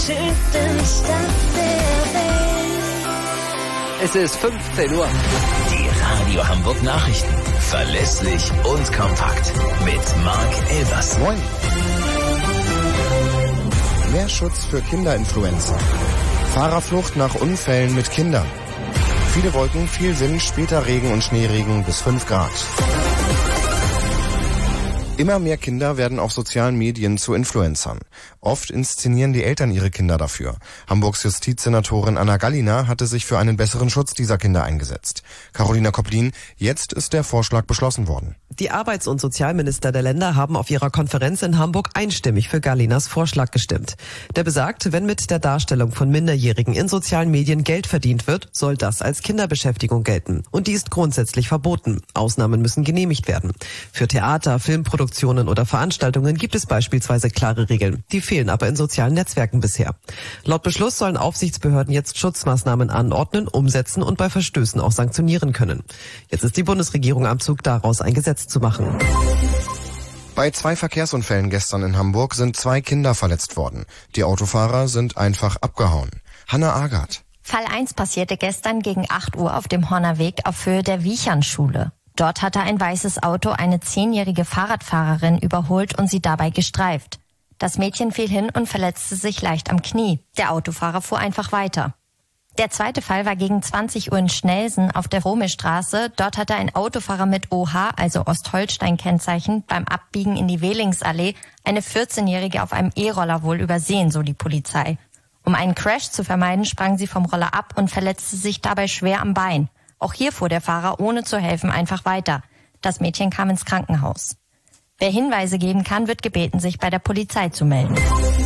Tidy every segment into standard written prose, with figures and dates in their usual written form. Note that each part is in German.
schönsten Stadt der Welt. Es ist 15 Uhr. Die Radio Hamburg Nachrichten. Verlässlich und kompakt. Mit Marc Elvers. Moin. Mehr Schutz für Kinderinfluencer. Fahrerflucht nach Unfällen mit Kindern. Viele Wolken, viel Wind, später Regen und Schneeregen bis 5 Grad. Immer mehr Kinder werden auf sozialen Medien zu Influencern. Oft inszenieren die Eltern ihre Kinder dafür. Hamburgs Justizsenatorin Anna Gallina hatte sich für einen besseren Schutz dieser Kinder eingesetzt. Carolina Koplin, jetzt ist der Vorschlag beschlossen worden. Die Arbeits- und Sozialminister der Länder haben auf ihrer Konferenz in Hamburg einstimmig für Gallinas Vorschlag gestimmt. Der besagt, wenn mit der Darstellung von Minderjährigen in sozialen Medien Geld verdient wird, soll das als Kinderbeschäftigung gelten. Und die ist grundsätzlich verboten. Ausnahmen müssen genehmigt werden. Für Theater, Filmproduktionen oder Veranstaltungen gibt es beispielsweise klare Regeln. Die fehlen aber in sozialen Netzwerken bisher. Laut Beschluss sollen Aufsichtsbehörden jetzt Schutzmaßnahmen anordnen, umsetzen und bei Verstößen auch sanktionieren können. Jetzt ist die Bundesregierung am Zug, daraus ein Gesetz zu machen. Bei 2 Verkehrsunfällen gestern in Hamburg sind 2 Kinder verletzt worden. Die Autofahrer sind einfach abgehauen. Hanna Agard. Fall 1 passierte gestern gegen 8 Uhr auf dem Horner Weg auf Höhe der Wiechernschule. Dort hatte ein weißes Auto eine 10-jährige Fahrradfahrerin überholt und sie dabei gestreift. Das Mädchen fiel hin und verletzte sich leicht am Knie. Der Autofahrer fuhr einfach weiter. Der zweite Fall war gegen 20 Uhr in Schnelsen auf der Romestraße. Dort hatte ein Autofahrer mit OH, also Ostholstein-Kennzeichen, beim Abbiegen in die Wehlingsallee eine 14-Jährige auf einem E-Roller wohl übersehen, so die Polizei. Um einen Crash zu vermeiden, sprang sie vom Roller ab und verletzte sich dabei schwer am Bein. Auch hier fuhr der Fahrer ohne zu helfen einfach weiter. Das Mädchen kam ins Krankenhaus. Wer Hinweise geben kann, wird gebeten, sich bei der Polizei zu melden.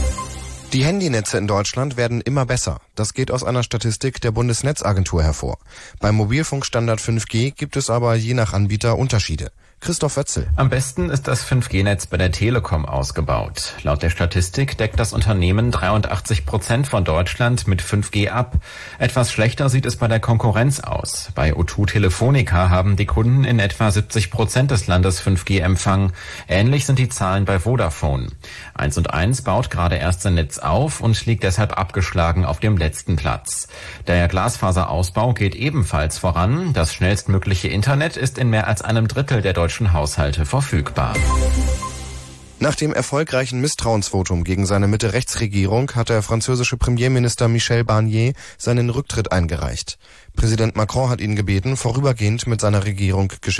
Die Handynetze in Deutschland werden immer besser. Das geht aus einer Statistik der Bundesnetzagentur hervor. Beim Mobilfunkstandard 5G gibt es aber je nach Anbieter Unterschiede. Christoph Wötzel. Am besten ist das 5G-Netz bei der Telekom ausgebaut. Laut der Statistik deckt das Unternehmen 83% von Deutschland mit 5G ab. Etwas schlechter sieht es bei der Konkurrenz aus. Bei O2 Telefonica haben die Kunden in etwa 70% des Landes 5G-Empfang. Ähnlich sind die Zahlen bei Vodafone. 1&1 baut gerade erst sein Netz auf und liegt deshalb abgeschlagen auf dem letzten Platz. Der Glasfaserausbau geht ebenfalls voran. Das schnellstmögliche Internet ist in mehr als einem Drittel der deutschen Haushalte verfügbar. Nach dem erfolgreichen Misstrauensvotum gegen seine Mitte-Rechts-Regierung hat der französische Premierminister Michel Barnier seinen Rücktritt eingereicht. Präsident Macron hat ihn gebeten, vorübergehend mit seiner Regierung